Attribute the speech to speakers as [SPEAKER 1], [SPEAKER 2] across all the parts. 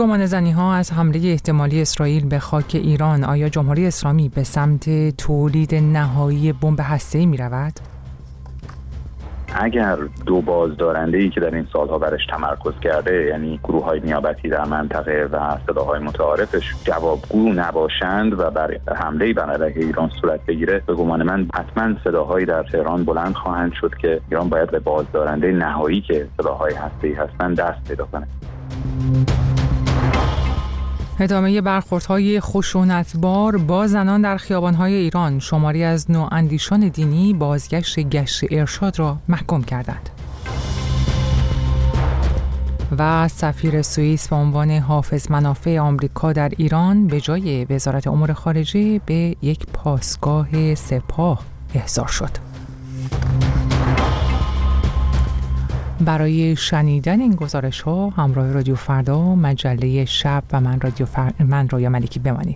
[SPEAKER 1] گمانه‌زنی‌ها از حمله احتمالی اسرائیل به خاک ایران، آیا جمهوری اسلامی به سمت تولید نهایی بمب هسته‌ای می‌رود؟
[SPEAKER 2] اگر دو بازدارنده‌ای که در این سالها برش تمرکز کرده، یعنی گروه‌های نیابتی در منطقه و صداهای متعارفش جوابگو نباشند و بر حمله‌ای بر علیه ایران صورت بگیره، به گمان من حتما صداهایی در تهران بلند خواهند شد که ایران باید به بازدارنده نهایی که صداهای هسته‌ای هستند دست پیدا کنه.
[SPEAKER 1] ادامه برخوردهای خشونتبار با زنان در خیابان‌های ایران، شماری از نواندیشان دینی بازگشت گشت ارشاد را محکوم کردند. و سفیر سوئیس به عنوان حافظ منافع آمریکا در ایران به جای وزارت امور خارجه به یک پاسگاه سپاه احضار شد. برای شنیدن این گزارش‌ها همراه رادیو فردا، مجله شب و من رویا ملکی بمانید.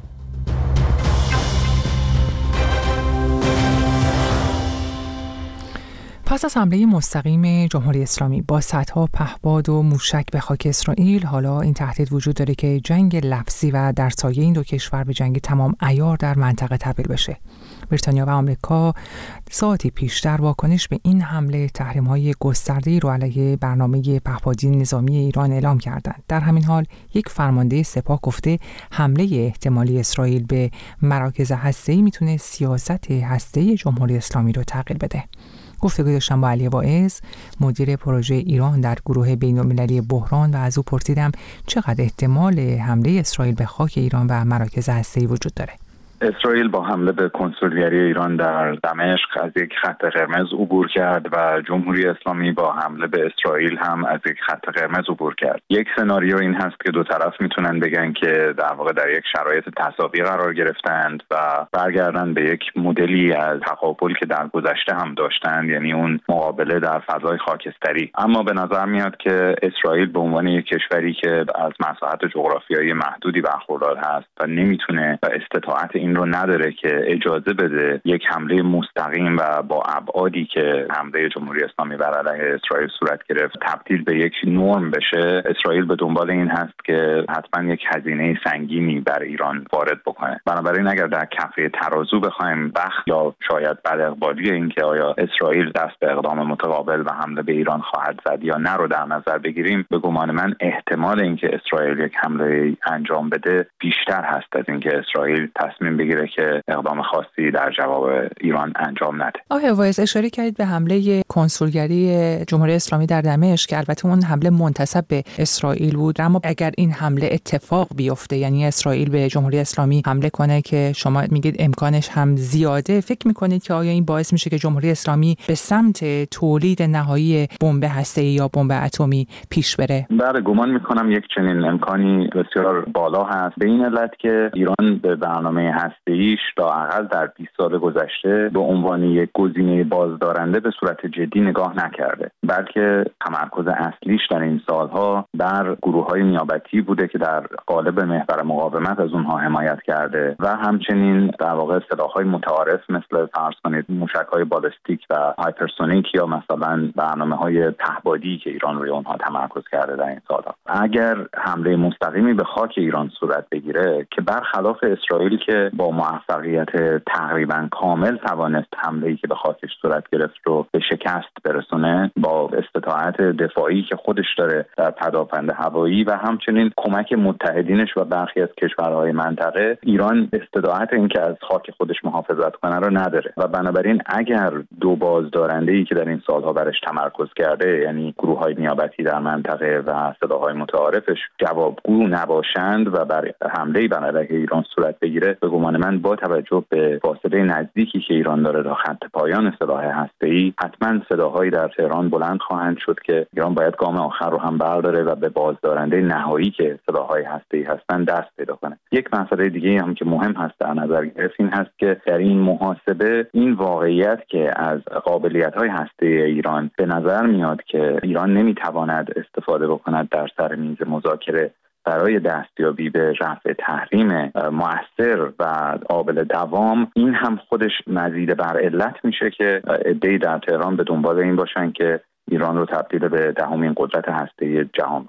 [SPEAKER 1] پس از حمله مستقیم جمهوری اسلامی با صدها پهپاد و موشک به خاک اسرائیل، حالا این تهدید وجود داره که جنگ لفظی و در سایه این دو کشور به جنگ تمام عیار در منطقه تبدیل بشه. بریتانیا و آمریکا ساعتی پیشتر واکنش به این حمله تحریم‌های گسترده‌ای رو علیه برنامه پهپادی نظامی ایران اعلام کردند. در همین حال یک فرمانده سپاه گفته حمله احتمالی اسرائیل به مراکز هسته‌ای میتونه سیاست هسته‌ای جمهوری اسلامی رو تغییر بده. گفتگو داشتم با علی واعظ، مدیر پروژه ایران در گروه بین‌المللی بحران، و از او پرسیدم چقدر احتمال حمله اسرائیل به خاک ایران و مراکز هسته‌ای وجود داره.
[SPEAKER 2] اسرائیل با حمله به کنسولگری ایران در دمشق از یک خط قرمز عبور کرد و جمهوری اسلامی با حمله به اسرائیل هم از یک خط قرمز عبور کرد. یک سناریو این هست که دو طرف میتونن بگن که در واقع در یک شرایط تساوی قرار گرفتند و برگردن به یک مدلی از تقابل که در گذشته هم داشتند، یعنی اون مقابله در فضای خاکستری. اما به نظر میاد که اسرائیل به عنوان یک کشوری که از مساحت جغرافیایی محدودی برخوردار هست و نمیتونه و استطاعت این رو نداره که اجازه بده یک حمله مستقیم و با ابعادی که حمله جمهوری اسلامی بر علیه اسرائیل صورت گرفت تبدیل به یک نرم بشه. اسرائیل به دنبال این هست که حتما یک هزینه سنگینی بر ایران وارد بکنه. بنابراین اگر در کفه ترازو بخوایم بخت یا شاید بداقبالی این که آیا اسرائیل دست به اقدام متقابل و حمله به ایران خواهد زد یا نه رو در نظر بگیریم، به گمان من احتمال اینکه اسرائیل یک حمله انجام بده بیشتر هست از اینکه اسرائیل تصمیم بگیره که اقدام خاصی در جواب ایران انجام نده.
[SPEAKER 1] آقای واعظ، اشاره کردید به حمله کنسولگری جمهوری اسلامی در دمشق که البته اون حمله منتسب به اسرائیل بود، اما اگر این حمله اتفاق بیفته، یعنی اسرائیل به جمهوری اسلامی حمله کنه که شما میگید امکانش هم زیاده، فکر میکنید که آیا این باعث میشه که جمهوری اسلامی به سمت تولید نهایی بمب هسته‌ای یا بمب اتمی پیش بره؟
[SPEAKER 2] بله، گمان میکنم یک چنین امکانی بسیار بالا هست، به این علت که ایران به برنامه هسته‌ایش لااقل در 20 سال گذشته به عنوان یک گزینه بازدارنده به صورت جدی نگاه نکرده، بلکه تمرکز اصلیش در این سالها بر گروه‌های نیابتی بوده که در قالب محور مقاومت از اونها حمایت کرده و همچنین در واقع سلاح‌های متعارف مثل فرض کنید موشک‌های بالستیک و هایپرسونیک یا مثلا برنامه‌های پهپادی که ایران روی اونها تمرکز کرده در این سالها. اگر حمله مستقیمی به خاک ایران صورت بگیره که برخلاف اسرائیل که با موفقیت تقریبا کامل توانست حمله‌ای که به خاکش صورت گرفت رو به شکست برسونه، با استطاعت دفاعی که خودش داره در پدافند هوایی و همچنین کمک متحدینش و برخی از کشورهای منطقه، ایران استطاعت این که از خاک خودش محافظت کنه رو نداره و بنابراین اگر دو بازدارنده‌ای که در این سالها برش تمرکز کرده، یعنی گروه‌های نیابتی در منطقه و صداهای متعارفش جوابگو نباشند و بر حمله‌ای بر علیه ایران صورت بگیره، به گمان من با توجه به فاصله نزدیکی که ایران داره تا خط پایان سلاح هسته‌ای، حتما صداهایی در تهران بلند خواهند شد که ایران باید گام آخر رو هم برداره و به بازدارنده نهایی که سلاح‌های هسته‌ای هستن دست پیدا کنه. یک مسئله دیگه هم که مهم هست در نظر گرفت این هست که در این محاسبه این واقعیت که از قابلیت‌های هسته‌ای ایران به نظر میاد که ایران نمیتواند استفاده بکند در سر میز مذاکره برای دستیابی به رفع تحریم مؤثر و قابل دوام، این هم خودش مزید بر علت میشه که عده‌ای در تهران به دنبال این باشن که ایران رو تبدیل به 10مین قدرت هسته‌ای جهان بکنه.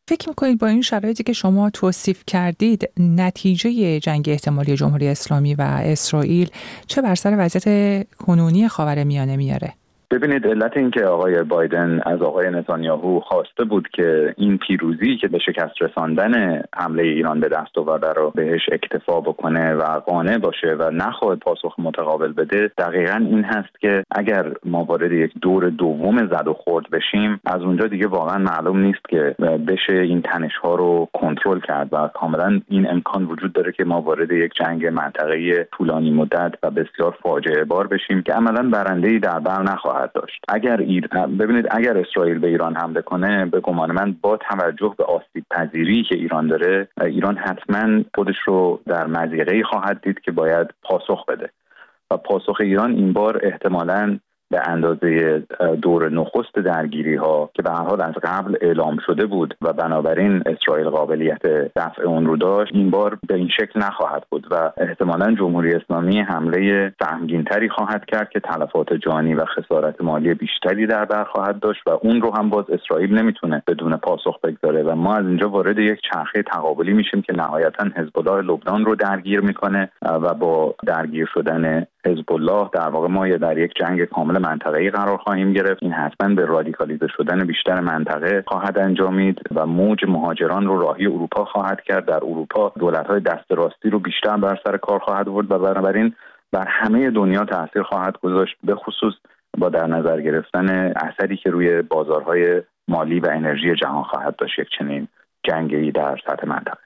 [SPEAKER 1] فکر میکنید با این شرایطی که شما توصیف کردید نتیجه جنگ احتمالی جمهوری اسلامی و اسرائیل چه بر سر وضعیت کنونی خاورمیانه میاره؟
[SPEAKER 2] ببینید، علت این که آقای بایدن از آقای نتانیاهو خواسته بود که این پیروزی که به شکست رساندن حمله ایران به دست آورده رو بهش اکتفا بکنه و قانع باشه و نخواد پاسخ متقابل بده، دقیقاً این هست که اگر ما وارد یک دور دوم زد و خورد بشیم، از اونجا دیگه واقعاً معلوم نیست که بشه این تنش‌ها رو کنترل کرد و کاملاً این امکان وجود داره که ما وارد یک جنگ منطقه‌ای طولانی مدت و بسیار فاجعه بار بشیم که عملاً برنده‌ای در بر نخواهد داشت. ببینید، اگر اسرائیل به ایران حمله کنه، به گمان من با توجه به آسیب پذیری که ایران داره، ایران حتما خودش رو در مضیقه‌ای خواهد دید که باید پاسخ بده و پاسخ ایران این بار احتمالاً به اندازه دور نخست درگیری ها که به هر حال از قبل اعلام شده بود و بنابراین اسرائیل قابلیت دفع اون رو داشت، این بار به این شکل نخواهد بود و احتمالاً جمهوری اسلامی حمله سهمگین‌تری خواهد کرد که تلفات جانی و خسارت مالی بیشتری در بر خواهد داشت و اون رو هم باز اسرائیل نمیتونه بدون پاسخ بگذاره و ما از اینجا وارد یک چرخه تقابلی میشیم که نهایتاً حزب الله لبنان رو درگیر میکنه و با درگیر شدن حزب الله در واقع ما در یک جنگ کامل منطقه‌ای قرار خواهیم گرفت. این حتما به رادیکالیزه شدن بیشتر منطقه خواهد انجامید و موج مهاجران رو راهی اروپا خواهد کرد. در اروپا دولت‌های دست راستی رو بیشتر بر سر کار خواهد برد و بنابراین بر همه دنیا تاثیر خواهد گذاشت، به خصوص با در نظر گرفتن اثری که روی بازارهای مالی و انرژی جهان خواهد داشت یک چنین جنگی در سطح منطقه.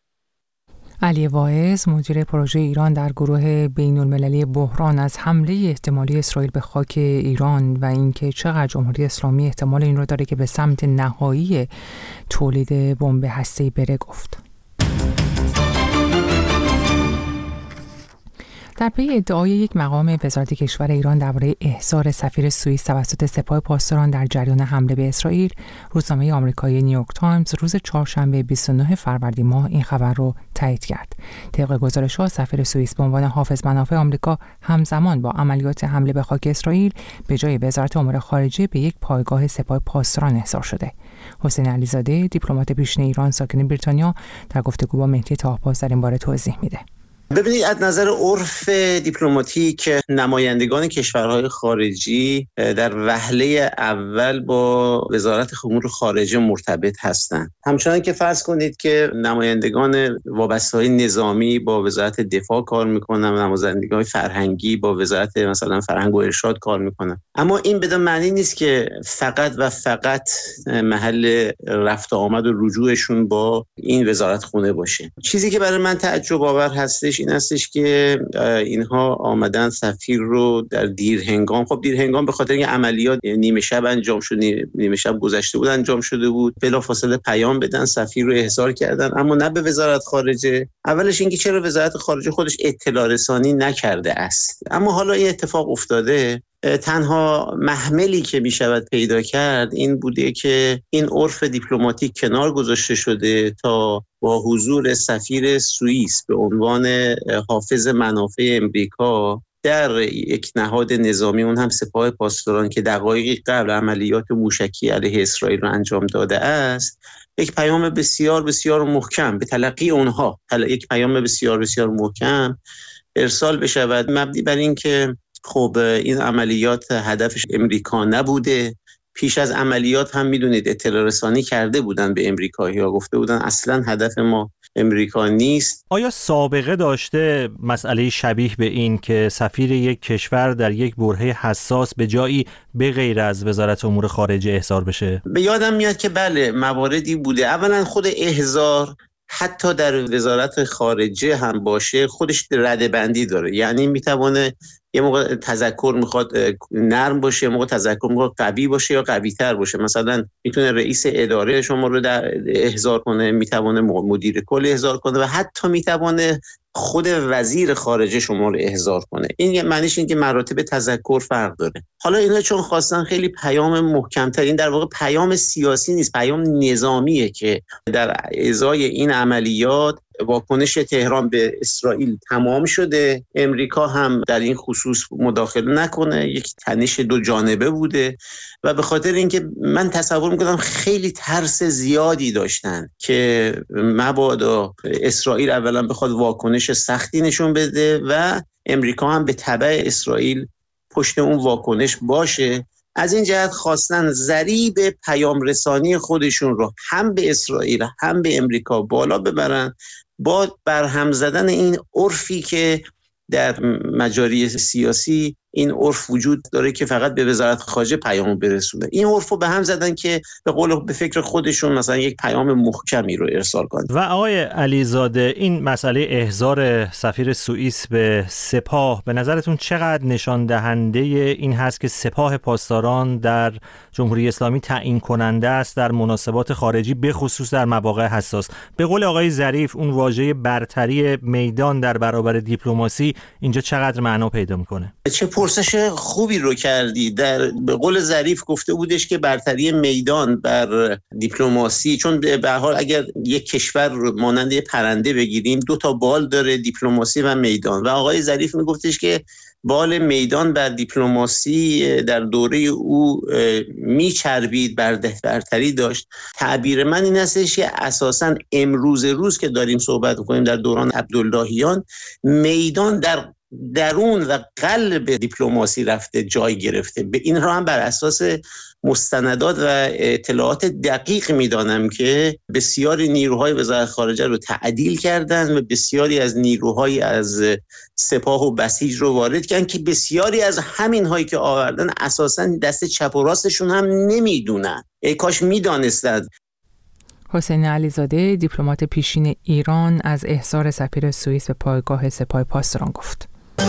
[SPEAKER 1] علی واعظ، مدیر پروژه ایران در گروه بین‌المللی بحران، از حمله احتمالی اسرائیل به خاک ایران و اینکه چقدر جمهوری اسلامی احتمال این رو داره که به سمت نهایی تولید بمب هسته‌ای بره گفت. در پی ادعای یک مقام وزارت کشور ایران درباره احضار سفیر سوئیس توسط سپاه پاسداران در جریان حمله به اسرائیل، روزنامه آمریکایی نیویورک تایمز روز چهارشنبه 29 فروردین ماه این خبر رو تایید کرد. طبق گزارش‌ها، سفیر سوئیس به عنوان حافظ منافع آمریکا همزمان با عملیات حمله به خاک اسرائیل به جای وزارت امور خارجه به یک پایگاه سپاه پاسداران احضار شده. حسین علیزاده، دیپلمات پیشین ایران ساکن بریتانیا، در گفتگو با مهدی طاه‌پاس در این باره توضیح میده.
[SPEAKER 3] ببینید، از نظر عرف دیپلماتیک نمایندگان کشورهای خارجی در وهله اول با وزارت امور خارجه مرتبط هستند. همچنان که فرض کنید که نمایندگان وابسته‌های نظامی با وزارت دفاع کار میکنن، نمایندگان فرهنگی با وزارت مثلا فرهنگ و ارشاد کار میکنن. اما این بدون معنی نیست که فقط و فقط محل رفت آمد و رجوعشون با این وزارت خونه باشه. چیزی که برای من تعجب آور هستش این هستش که اینها آمدن سفیر رو در دیر هنگام به خاطر اینکه عملیات نیمه شب انجام شد، نیمه شب گذشته بود انجام شده بود، بلافاصله پیام بدن، سفیر رو احضار کردن، اما نه به وزارت خارجه. اولش اینکه چرا وزارت خارجه خودش اطلاع رسانی نکرده است. اما حالا این اتفاق افتاده. تنها محملی که می شود پیدا کرد این بوده که این عرف دیپلماتیک کنار گذاشته شده تا با حضور سفیر سوئیس به عنوان حافظ منافع امریکا در یک نهاد نظامی، اون هم سپاه پاسداران که دقایقی قبل عملیات موشکی علیه اسرائیل را انجام داده است، یک پیام بسیار بسیار محکم به تلقی اونها، یک پیام بسیار بسیار محکم ارسال بشود، مبنی بر این که خب این عملیات هدفش امریکا نبوده. پیش از عملیات هم میدونید اطلاع رسانی کرده بودن به امریکایی‌ها، گفته بودن اصلا هدف ما امریکا نیست.
[SPEAKER 4] آیا سابقه داشته مسئله شبیه به این که سفیر یک کشور در یک برهه حساس به جایی به غیر از وزارت امور خارجه احضار بشه؟
[SPEAKER 3] به یادم میاد که بله، مواردی بوده. اولا خود احضار حتی در وزارت خارجه هم باشه خودش ردبندی داره، یعنی میتونه یه موقع تذکر میخواد نرم باشه، یه موقع تذکر میخواد قوی باشه یا قوی تر باشه. مثلا میتونه رئیس اداره شما رو احضار کنه، میتونه مدیر کل احضار کنه و حتی میتونه خود وزیر خارجه شما رو احضار کنه. این معنیش این که مراتب تذکر فرق داره. حالا اینا چون خواستن خیلی پیام محکم‌تر، این در واقع پیام سیاسی نیست، پیام نظامیه که در ازای این عملیات واکنش تهران به اسرائیل تمام شده. امریکا هم در این خصوص مداخله نکنه، یک تنش دو جانبه بوده و به خاطر اینکه من تصور میکنم خیلی ترس زیادی داشتن که مبادا اسرائیل اولا بخواد واکنش سختی نشون بده و امریکا هم به تبع اسرائیل پشت اون واکنش باشه. از این جهت خواستن ضریب پیام رسانی خودشون رو هم به اسرائیل هم به امریکا بالا ببرن با برهم زدن این عرفی که در مجاری سیاسی این عرف وجود داره که فقط به وزارت خارجه پیام برسونه. این عرفو به هم زدن که به فکر خودشون مثلا یک پیام محکمی رو ارسال کنن.
[SPEAKER 4] و آقای علیزاده، این مسئله احضار سفیر سوئیس به سپاه به نظرتون چقدر نشان دهنده این هست که سپاه پاسداران در جمهوری اسلامی تعیین کننده است در مناسبات خارجی، به خصوص در مواقع حساس؟ به قول آقای ظریف اون واژه برتری میدان در برابر دیپلماسی اینجا چقدر معنا پیدا میکنه؟
[SPEAKER 3] چه پرسش خوبی رو کردی. به قول ظریف گفته بودش که برتری میدان بر دیپلماسی، چون به هر حال اگر یک کشور مانند پرنده بگیریم دو تا بال داره، دیپلماسی و میدان، و آقای ظریف میگفتش که بال میدان بر دیپلماسی در دوره او میچربید، برتری داشت. تعبیر من این هستش که اساساً امروز روز که داریم صحبت می‌کنیم در دوران عبداللهیان، میدان در درون و قلب دیپلماسی رفته، جای گرفته. به این را هم بر اساس مستندات و اطلاعات دقیق میدانم که بسیاری نیروهای وزارت خارجه رو تعدیل کردن و بسیاری از نیروهای از سپاه و بسیج رو وارد کردن که بسیاری از همین هایی که آوردن اساساً دست چپ و راستشون هم نمیدونن. ای کاش میدانستند.
[SPEAKER 1] حسین علیزاده، دیپلمات پیشین ایران، از احضار سفیر سوئیس به پایگاه سپاه پاسداران گفت.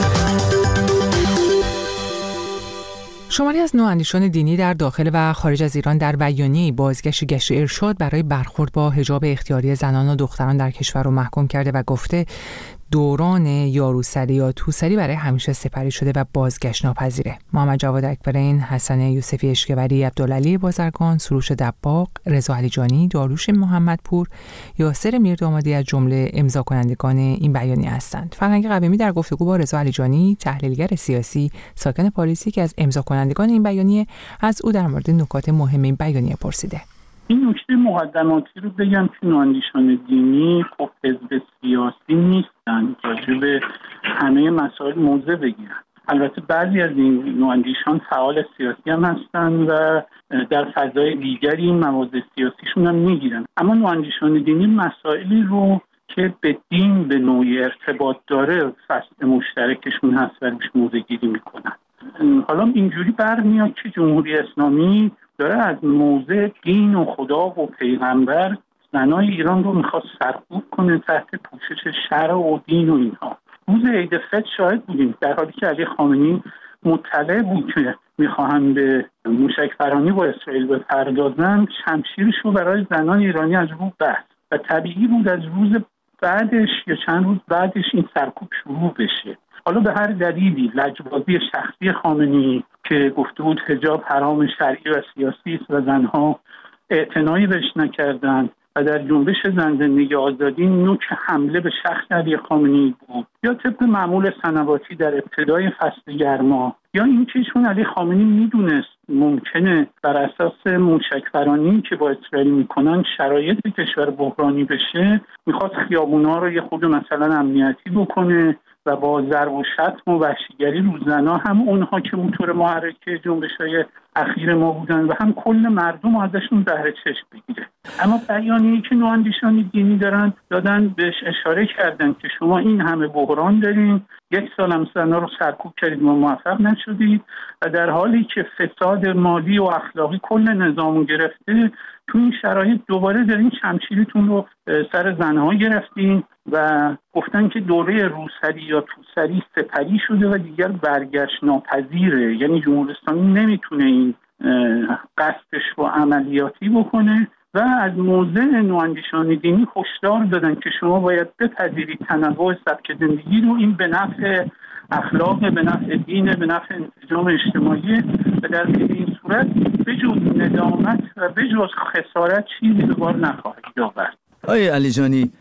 [SPEAKER 1] شماری از نواندیشان دینی در داخل و خارج از ایران در بیانیه‌ای بازگشت گشت ارشاد برای برخورد با حجاب اختیاری زنان و دختران در کشور رو محکوم کرده و گفته دوران یاروسری یا توسری برای همیشه سپری شده و بازگشت ناپذیره. محمد جواد اکبرین، حسن یوسفی اشکوری، عبدالعلی بازرگان، سروش دباغ، رضا علیجانی، داریوش محمدپور، یاسر میردامادی از جمله امضا کنندگان این بیانیه هستند. فرهنگ قویمی در گفتگو با رضا علیجانی، تحلیلگر سیاسی ساکن پاریسی که از امضا کنندگان این بیانیه، از او در مورد نکات مهم این بیانیه پرسیده.
[SPEAKER 5] این نکته مقدماتی رو بگم که نواندیشان دینی خب حزب سیاسی نیستن، راجع به همه مسائل موضع بگیرن. البته بعضی از این نواندیشان فعال سیاسی هم هستن و در فضای دیگری این موضع سیاسیشون هم میگیرن، اما نواندیشان دینی مسائلی رو که به دین به نوعی ارتباط داره فصل مشترکشون هست و روش موضع گیری میکنن. حالا اینجوری برمیاد که جمهوری اسلامی داره از موضع دین و خدا و پیغمبر زنای ایران رو میخواد سرکوب کنه تحت پوشش شرع و دین و اینها. روز عید فطر شاهد بودیم، در حالی که علی خامنه‌ای مطلع بود که میخواهند به موشک‌فرانی با اسرائیل بپردازن، شمشیرش رو برای زنان ایرانی از رو بست و طبیعی بود از روز بعدش یا چند روز بعدش این سرکوب شروع بشه. حالا به هر دلیلی، لجبازی شخصی خامنه‌ای که گفته بود حجاب حرام شرعی و سیاسی است و زنها اعتنایی بهش نکردند و در جنبش زن زندگی آزادی نوک حمله به شخص علی خامنه‌ای بود، یا طبق معمول سنواتی در ابتدای فصل گرما، یا اینکه چون علی خامنه‌ای میدونست ممکنه بر اساس موشک‌فرانی که با اسرائیل میکنن شرایط کشور بحرانی بشه، میخواد خیابونا رو یه خود مثلا امنیتی بکنه و با ضرب و شتم و وحشیگری رو زنا، هم اونها که موتور محرک جنبش‌های اخیر ما بودن و هم کل مردم ازشون بهره چشم بگیره. اما بیانیه‌ای که نواندیشان دینی دادن بهش اشاره کردن که شما این همه بحران دارین، یک سال هم زنا رو سرکوب کردید و موفق نشدید و در حالی که فساد مالی و اخلاقی کل نظامو گرفته، تو این شرایط دوباره دارین شمشیرتون رو سر زنها گرفتین و گفتن که دوره روسری یا توسری سپری شده و دیگر برگشت ناپذیره. یعنی جمهوری اسلامی نمیتونه این قصدش رو عملیاتی بکنه و از موضع نواندیشان دینی هشدار دادن که شما باید بپذیرید تنوع سبک زندگی رو، این به نفع اخلاق، به نفع دین، به نفع انسجام اجتماعی و در این صورت بجز ندامت و بجز خسارت چیزی به بار نخواهید آورد.
[SPEAKER 6] آقای علیجانی،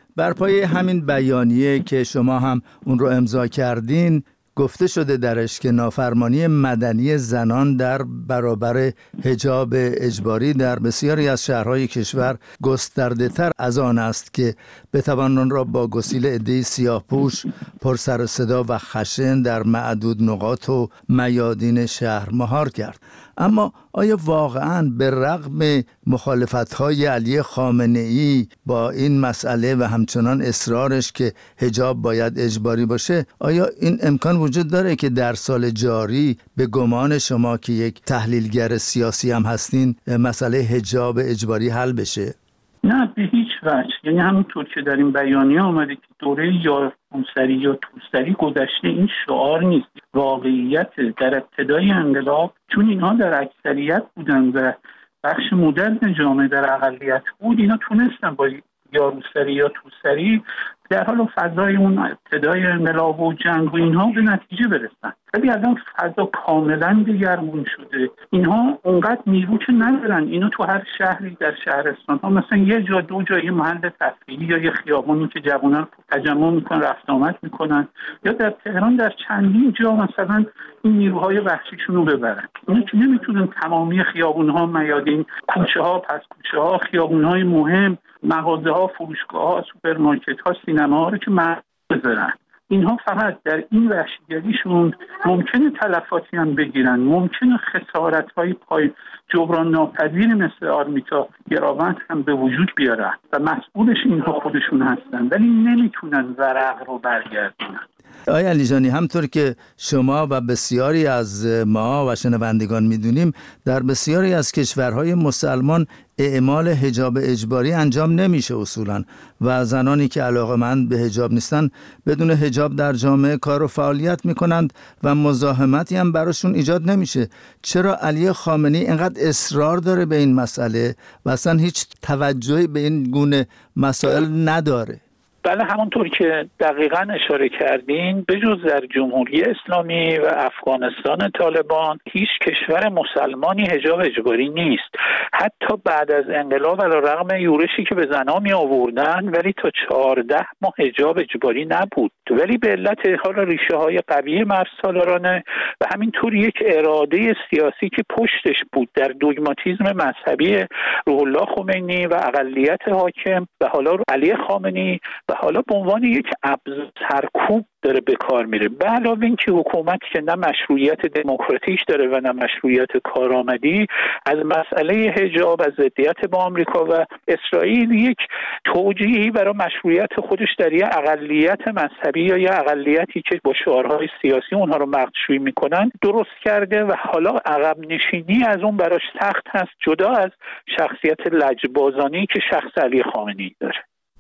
[SPEAKER 6] بر پایه همین بیانیه که شما هم اون رو امضا کردین گفته شده درش که نافرمانی مدنی زنان در برابر حجاب اجباری در بسیاری از شهرهای کشور گسترده تر از آن است که بتوان آن را با گسیل عده‌ای سیاه‌پوش پر سر و صدا و خشن در معدود نقاط و میادین شهر مهار کرد. اما آیا واقعاً به رغم مخالفت‌های علی خامنه‌ای با این مسئله و همچنان اصرارش که حجاب باید اجباری باشه، آیا این امکان وجود داره که در سال جاری به گمان شما که یک تحلیلگر سیاسی هم هستین مسئله حجاب اجباری حل بشه؟
[SPEAKER 5] نه، به هیچ وجه. یعنی همونطور که در این بیانیه آمده که دوره یا روسری یا توسری گذشته، این شعار نیست، واقعیت. در ابتدای انقلاب چون اینها در اکثریت بودن و بخش مدرن جامعه در اقلیت بود، اینا تونستن با یا روسری یا توسری در حال فضای اون ابتدای انقلاب و جنگ و اینها به نتیجه برسن. ولی الان فضا کاملا دگرگون شده. اینها اونقدر نیرو که ندارن. اینا تو هر شهری در شهرستان ها مثلا یه جا دو جا یه محل تفریحی یا یه خیابونی که جوانان تجمع میکنن رفت آمد میکنن، یا در تهران در چندین جا مثلا این نیروهای وحشیشون رو ببرن. اینا که نمیتونن تمامی خیابونها، میادین، کوچه ها، پس کوچه ها، خیابونهای مهم، مغازه ها، فروشگاه ها، سوپرمارکت ها، سینما ها رو که مرد بذارن. اینها فقط در این وحشیگریشون ممکنه تلفاتی هم بگیرن، ممکنه خسارت‌های پای جبران ناپذیر مثل آرمیتا گراوند هم به وجود بیارن و مسئولش اینها خودشون هستن، ولی نمیتونن ورق رو برگردونن.
[SPEAKER 6] آقای علیجانی، همطور که شما و بسیاری از ما و شنوندگان میدونیم، در بسیاری از کشورهای مسلمان اعمال حجاب اجباری انجام نمیشه اصولا و زنانی که علاقه‌مند به حجاب نیستن بدون حجاب در جامعه کار و فعالیت میکنند و مزاحمتی هم براشون ایجاد نمیشه. چرا علی خامنه‌ای اینقدر اصرار داره به این مسئله و اصلا هیچ توجهی به این گونه مسائل نداره؟
[SPEAKER 7] بله، همونطور که دقیقاً اشاره کردین، به جز در جمهوری اسلامی و افغانستان طالبان هیچ کشور مسلمانی حجاب اجباری نیست. حتی بعد از انقلاب علیرغم یورشی که به زنها می آوردن، ولی تا 14 ماه حجاب اجباری نبود. ولی به علت حالا ریشه های قوی مرزسالارانه و همینطور یک اراده سیاسی که پشتش بود در دوگماتیسم مذهبی روح الله خمینی و اقلیت حاکم و حالا علی خامنه‌ای و حالا به عنوان یک ابزار سرکوب داره به کار میره. به علاوه این که حکومت که نه مشروعیت دموکراتیک داره و نه مشروعیت کارآمدی، از مسئله حجاب از ضدیت با آمریکا و اسرائیل یک توجیهی برای مشروعیت خودش در یک اقلیت مذهبی یا یک اقلیتی که با شعارهای سیاسی اونها رو مقدشویی میکنن درست کرده و حالا عقب نشینی از اون براش سخت هست، جدا از شخصیت لجبازانی که شخص علی خامنه‌ای داره.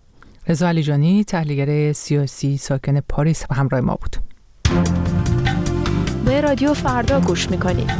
[SPEAKER 1] رضا علیجانی، تحلیلگر سیاسی ساکن پاریس، و همراه ما بود.
[SPEAKER 8] به رادیو فردا گوش میکنید.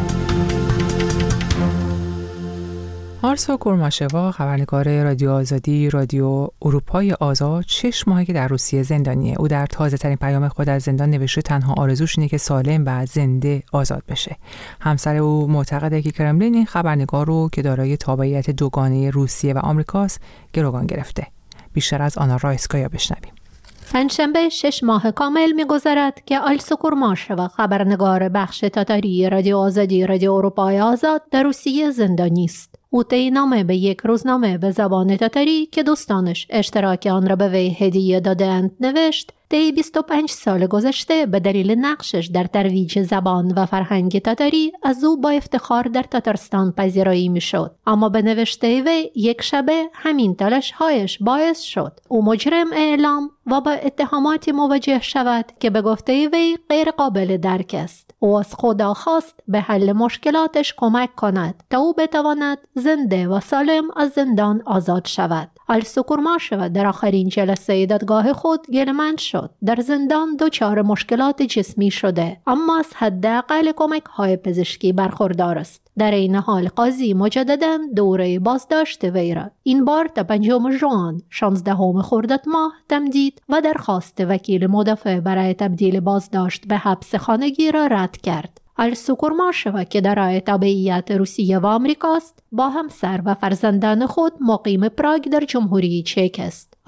[SPEAKER 1] آرسا کورماشوا، خبرنگار رادیو آزادی، رادیو اروپای آزاد، 6 ماهه که در روسیه زندانیه. او در تازه ترین پیام خود از زندان نوشته تنها آرزوش اینه که سالم و زنده آزاد بشه. همسر او معتقده که کرملین این خبرنگار رو که دارای تابعیت دوگانه روسیه و آمریکاست گروگان گرفته. بیشتر از آنا رایسکایا بشنویم.
[SPEAKER 9] پنجشنبه 6 ماه کامل می‌گذرد که آلسا کورماشوا، خبرنگار بخش تاتاری رادیو آزادی، رادیو اروپای آزاد، در روسیه زندانی است. او طی به یک روزنامه به زبان تاتاری که دوستانش اشتراک آن را به وی هدیه دادند نوشت: طی 25 سال گذشته به دلیل نقشش در ترویج زبان و فرهنگ تاتاری از او با افتخار در تاتارستان پذیرایی میشد. اما به نوشته وی یک شبه همین تلاش‌هایش باعث شد او مجرم اعلام و با اتهاماتی مواجه شود که به گفته وی غیر قابل درک است. او از خدا خواست به حل مشکلاتش کمک کند تا او بتواند زنده و سالم از زندان آزاد شود. آلسا کورماشوا در آخرین جلسه دادگاه خود گله‌مند شد. در زندان دچار مشکلات جسمی شده، اما از حداقل کمک‌های پزشکی برخوردار است. در این حال قاضی مجدداً دوره بازداشت وی را این بار تا 5 ژوئن 16 خرداد ماه تمدید و درخواست وکیل مدافع برای تبدیل بازداشت به حبس خانگی را رد کرد. آلسا کورماشوا که دارای تابعیت روسیه و آمریکاست، با همسر و فرزندان خود مقیم پراگ در جمهوری چک است.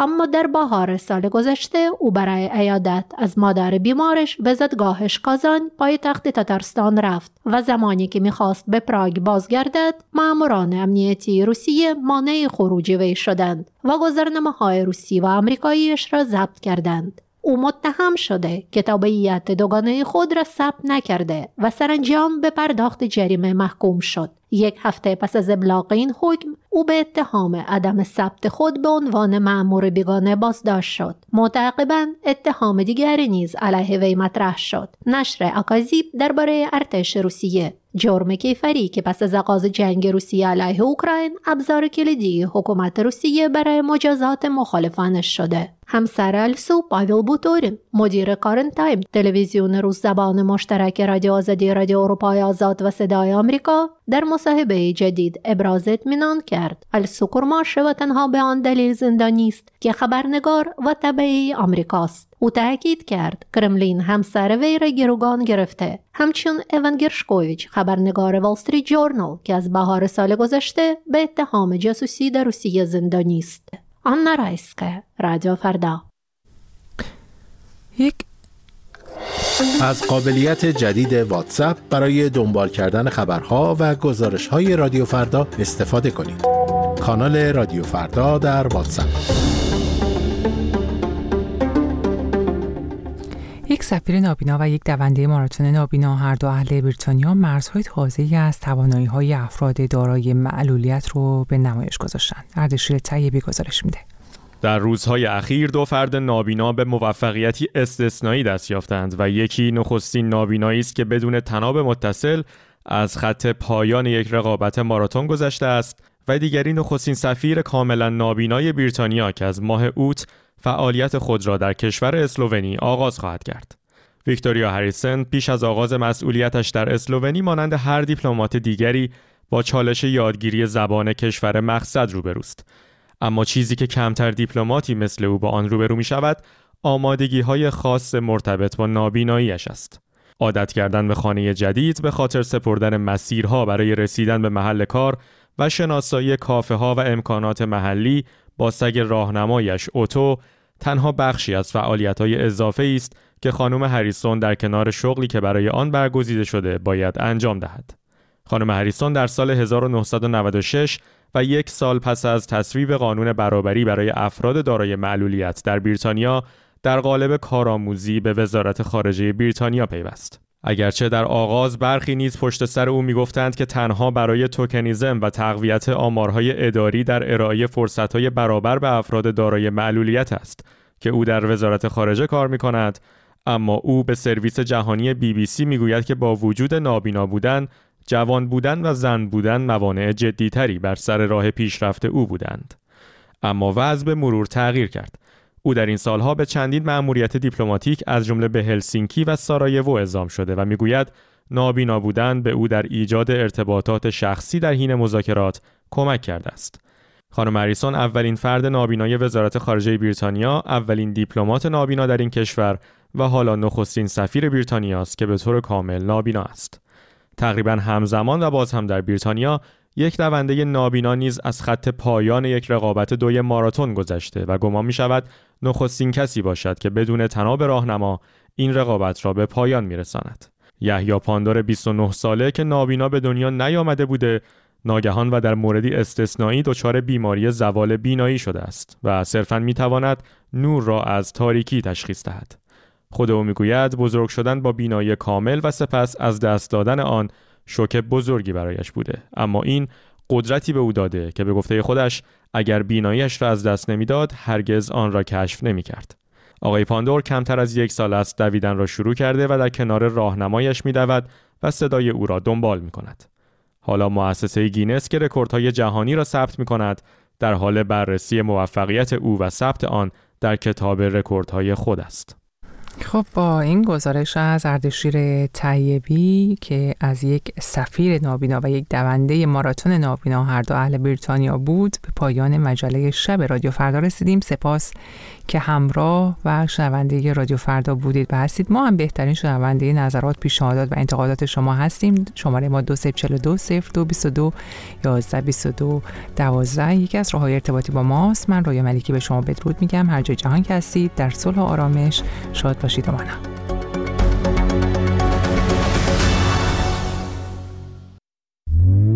[SPEAKER 9] اما در بهار سال گذشته او برای عیادت از مادر بیمارش به زادگاهش کازان پایتخت تاتارستان رفت و زمانی که میخواست به پراگ بازگردد ماموران امنیتی روسیه مانع خروج وی شدند و گذرنامه‌های روسی و آمریکاییش را ضبط کردند. او متهم شده که تابعیت دوگانه خود را ثبت نکرده و سرانجام به پرداخت جریمه محکوم شد. 1 هفته پس از ابلاغ این حکم او به اتهام عدم ثبت خود به عنوان مأمور بیگانه بازداشت شد. متعاقباً اتهام دیگری نیز علیه وی مطرح شد. نشر اکاذیب درباره ارتش روسیه، جرم کیفری که پس از آغاز جنگ روسیه علیه اوکراین ابزار کلیدی حکومت روسیه برای مجازات مخالفانش شده. همسر السو پاویل بوتورین، مدیر کارن تایم، تلویزیون روس زبان مشترک رادیو آزادی، رادیو اروپای آزاد و صدای آمریکا، در مصاحبه جدید ابراز اطمینان کرد السو کرماشوا تنها به آن دلیل زندانی است که خبرنگار و تبعی آمریکاست. او تاکید کرد کرملین همسر وی را گروگان گرفته. همچنین ایوان گرشکوویچ، خبرنگار وال استریت جورنال که از بهار سال گذشته به اتهام جاسوسی در روسیه زندانی است. آنا رایسکه، رادیو فردا.
[SPEAKER 10] از قابلیت جدید واتساپ برای دنبال کردن خبرها و گزارش‌های رادیو فردا استفاده کنید. کانال رادیو فردا در واتساپ.
[SPEAKER 1] یک سفیر نابینا و یک دونده ماراتون نابینا، هر دو اهل بریتانیا، مرزهای تازه‌ای از توانایی‌های افراد دارای معلولیت رو به نمایش گذاشتند. اردشیر طیبی گزارش میده.
[SPEAKER 11] در روزهای اخیر 2 فرد نابینا به موفقیتی استثنایی دست یافتند و یکی نخستین نابینایی است که بدون طناب متصل از خط پایان یک رقابت ماراتون گذشته است و دیگری نخستین سفیر کاملا نابینای بریتانیا که از ماه اوت فعالیت خود را در کشور اسلوونی آغاز خواهد کرد. ویکتوریا هریسن پیش از آغاز مسئولیتش در اسلوونی مانند هر دیپلمات دیگری با چالش یادگیری زبان کشور مقصد روبروست. اما چیزی که کمتر دیپلماتی مثل او با آن روبرو می شود، آمادگی‌های خاص مرتبط با نابیناییش است. عادت کردن به خانه جدید، به خاطر سپردن مسیرها برای رسیدن به محل کار و شناسایی کافه‌ها و امکانات محلی با سگ راهنمایش اوتو تنها بخشی از فعالیت‌های اضافه‌ای است که خانم هریسون در کنار شغلی که برای آن برگزیده شده باید انجام دهد. خانم هریسون در سال 1996 و 1 سال پس از تصویب قانون برابری برای افراد دارای معلولیت در بریتانیا در قالب کارآموزی به وزارت خارجه بریتانیا پیوست. اگرچه در آغاز برخی نیز پشت سر او میگفتند که تنها برای توکنیزم و تقویت آمارهای اداری در ارائه فرصتهای برابر به افراد دارای معلولیت است که او در وزارت خارجه کار می‌کند، اما او به سرویس جهانی BBC میگوید که با وجود نابینا بودن، جوان بودن و زن بودن موانع جدی‌تری بر سر راه پیشرفت او بودند. اما وضع به مرور تغییر کرد. او در این سالها به چندین مأموریت دیپلماتیک از جمله به هلسینکی و سارایوو اعزام شده و میگوید نابینا بودن به او در ایجاد ارتباطات شخصی در حین مذاکرات کمک کرده است. خانم هریسون اولین فرد نابینای وزارت خارجه بریتانیا، اولین دیپلمات نابینا در این کشور و حالا نخستین سفیر بریتانیا است که به طور کامل نابینا است. تقریباً همزمان و باز هم در بریتانیا یک دونده نابینا نیز از خط پایان یک رقابت 2 ماراتون گذشته و گمان می شود نخستین کسی باشد که بدون طناب راهنما این رقابت را به پایان می رساند. یحیی پاندور 29 ساله که نابینا به دنیا نیامده بوده، ناگهان و در موردی استثنایی دچار بیماری زوال بینایی شده است و صرفاً می تواند نور را از تاریکی تشخیص دهد. خود او میگوید بزرگ شدن با بینایی کامل و سپس از دست دادن آن شوک بزرگی برایش بوده، اما این قدرتی به او داده که به گفته خودش اگر بیناییش را از دست نمیداد هرگز آن را کشف نمی‌کرد. آقای پاندور کمتر از 1 سال است دویدن را شروع کرده و در کنار راهنمایش می‌دود و صدای او را دنبال می‌کند. حالا مؤسسه گینس که رکوردهای جهانی را ثبت می‌کند در حال بررسی موفقیت او و ثبت آن در کتاب رکوردهای خود است.
[SPEAKER 1] خب با این گزارش از اردشیر طیبی که از یک سفیر نابینا و یک دونده ماراتون نابینا هر دو اهل بریتانیا بود، به پایان مجله شب رادیو فردا رسیدیم. سپاس که همراه و شنونده رادیو فردا بودید و هستید. ما هم بهترین شنونده نظرات، پیشنهادات و انتقادات شما هستیم. شماره ما 2042 0222 1122 12 یکی از راه‌های ارتباطی با ماست. من رویا ملیکی به شما بدرود میگم. هر جای جهان که هستید در صلح و آرامش شاد باشید و مانا.